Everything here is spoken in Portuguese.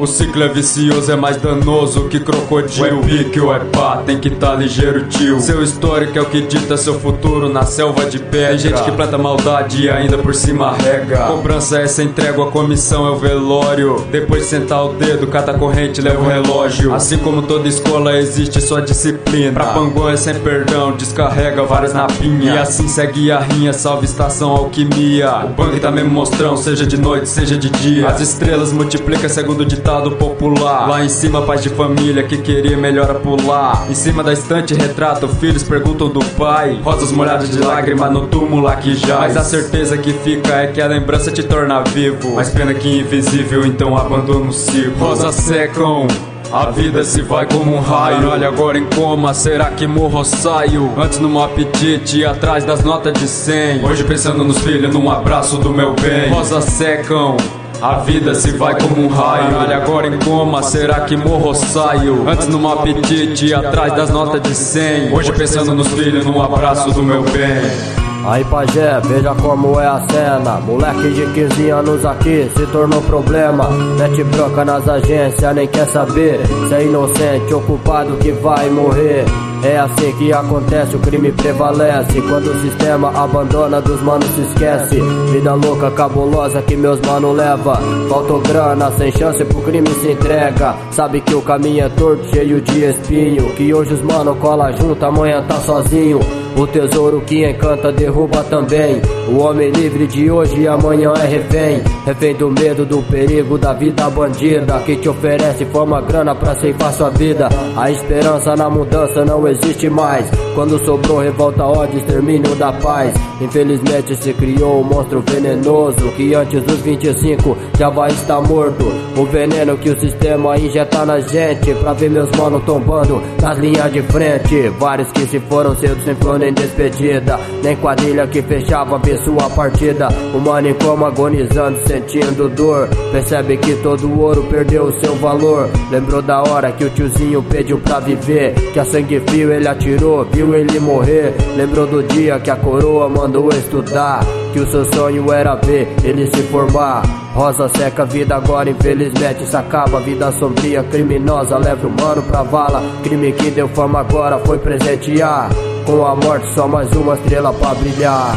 O ciclo é vicioso, é mais danoso que crocodilo. O é pique ou é pá, tem que tá ligeiro, tio. Seu histórico é o que dita seu futuro na selva de pedra. Tem gente que planta maldade e ainda por cima rega. Cobrança é essa entrega, a comissão é o velório. Depois de sentar o dedo, cata a corrente, leva o relógio. Assim como toda escola existe sua disciplina. Pra Pangão é sem perdão, descarrega várias na pinha. E assim segue a rinha, salve estação alquimia. O bang tá mesmo mostrão, seja de noite, seja de dia. As estrelas multiplica segundo o ditado popular. Lá em cima paz de família que queria melhora pular. Em cima da estante retrata, filhos perguntam do pai. Rosas molhadas de lágrima no túmulo aqui já. Mas a certeza que fica é que a lembrança te torna vivo. Mas pena que invisível, então abandona o ciclo. Rosas secam, a vida se vai como um raio. Olha agora em coma, será que morro ou saio? Antes num apetite, atrás das notas de 100. Hoje pensando nos filhos, num abraço do meu bem. Rosas secam, a vida se vai como um raio. Olha agora em coma, será que morro ou saio? Antes num apetite, atrás das notas de 100. Hoje pensando nos filhos, num abraço do meu bem. Aí pajé, veja como é a cena. Moleque de 15 anos aqui se tornou problema. Mete bronca nas agências, nem quer saber se é inocente ou culpado que vai morrer. É assim que acontece, o crime prevalece. Quando o sistema abandona, dos manos se esquece. Vida louca, cabulosa que meus mano leva. Faltou grana, sem chance pro crime se entrega. Sabe que o caminho é torto, cheio de espinho. Que hoje os mano cola junto, amanhã tá sozinho. O tesouro que encanta derruba também. O homem livre de hoje e amanhã é refém. Refém do medo, do perigo, da vida bandida que te oferece forma grana pra ceifar sua vida. A esperança na mudança não existe mais. Quando sobrou revolta, ódio, extermínio da paz. Infelizmente se criou um monstro venenoso que antes dos 25 já vai estar morto. O veneno que o sistema injeta na gente pra ver meus manos tombando nas linhas de frente. Vários que se foram cedo sem plano nem despedida, nem quadrilha que fechava ver sua partida. O mano em coma agonizando, sentindo dor. Percebe que todo o ouro perdeu o seu valor. Lembrou da hora que o tiozinho pediu pra viver, que a sangue frio ele atirou, viu ele morrer. Lembrou do dia que a coroa mandou estudar, que o seu sonho era ver ele se formar. Rosa seca, vida agora infelizmente se acaba. Vida sombria, criminosa, leva o mano pra vala. Crime que deu fama agora foi presentear. Com a morte só mais uma estrela pra brilhar.